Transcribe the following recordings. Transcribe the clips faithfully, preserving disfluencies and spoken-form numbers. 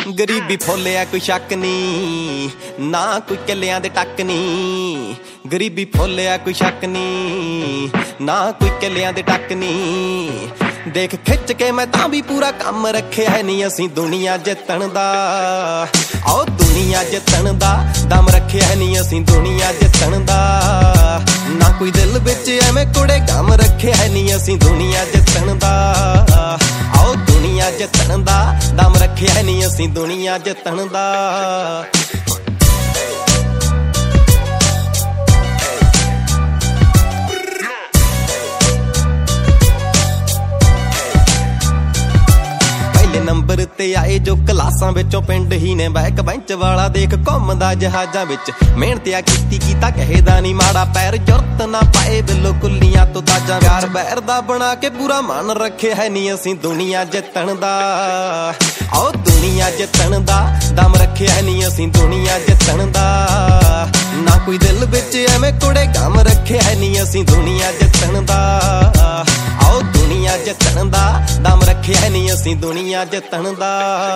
गरीबी फोलिया कोई शक नी, ना कोई कलियां दे टक नी। गरीबी फोलिया कोई शक नी, ना कोई कलियां दे टक नी। देख खिच के मैं तां भी पूरा काम रखे है नी असीं दुनिया जितण दा। आओ दुनिया जितण दा दम रखे है नी असीं दुनिया जितण दा। ना कोई दिल विच एवें कुड़े गम रखे है नी असीं दुनिया जितण दा। आओ दुनिया जितण दा दम रखे है नी असीं दुनिया जितण दा। नंबर ते आए जो क्लासां विचों पिंड ही ने बैक बेंच वाला देख घुमदा जहाजां विच। मेहनतिया कीती कीता कहे दा नी माड़ा, पैर जुरत ना पाए बिलो कुल्लियां तो ताजा। प्यार बैर दा बना के पूरा मन रखे है नी असीं दुनिया जितण दा। आओ दुनिया जितण दा दम रखे है नी असीं दुनिया जितण दा। ना कोई दिल विच एवें कुड़े गम रखे है नी असीं दुनिया जितण दा। आओ दुनिया जितण दा दम रखे है नी असीं दुनिया जितण दा।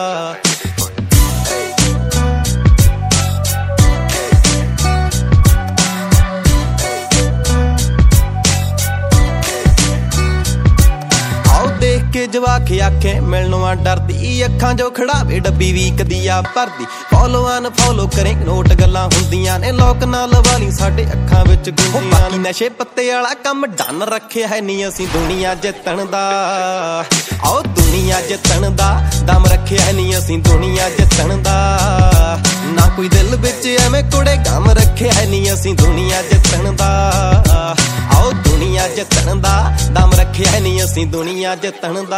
के जवाक आखे मिलनों डरदी, अखां जो खड़ावे डब्बी वीक दिया भरदी। फॉलो अन फॉलो करे नोट गल्लां हुंदियां ने, लोक ना लवाली साडे अखां विच गुंदियां ने। नशे पत्ते वाला कम डन रखे है नी असीं दुनिया जितण दा। आओ दुनिया जितण दा दम रखे है नी असीं दुनिया जितण दा। ना कोई दिल विच एवें कुड़े गम रखे है नी असीं दुनिया जितण दा। आओ दुनिया जितण दा दम रखे है नी असीं दुनिया जितण दा।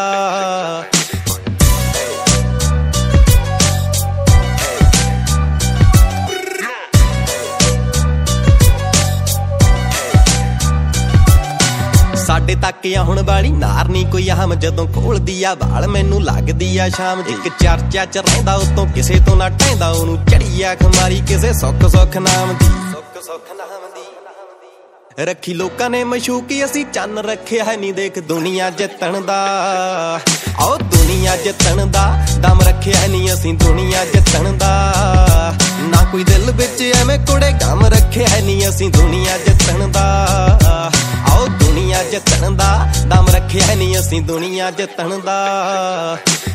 साडे तक आ हुण वाली नार नी कोई आम, जदों खोलदी आ बाल मैनू लगदी आ शाम। इक चर्चा च रहिंदा उत्तों किसे तो ना टहिंदा, ओनू चढ़ी आ खमारी किसे सुख सुख नाम दी। सुख सुख नाम दी रखी लोकां ने मशूकी, असीं चन्न रखे है नी देख दुनिया जितण दा। आओ दुनिया जितण दा दम रखे है नी असीं दुनिया जितण दा। ना कोई दिल विच एवें कुड़े गम रखे है नी असीं दुनिया जितण दा। आओ दुनिया जितण दा दम रखे है नी असीं दुनिया जितण दा।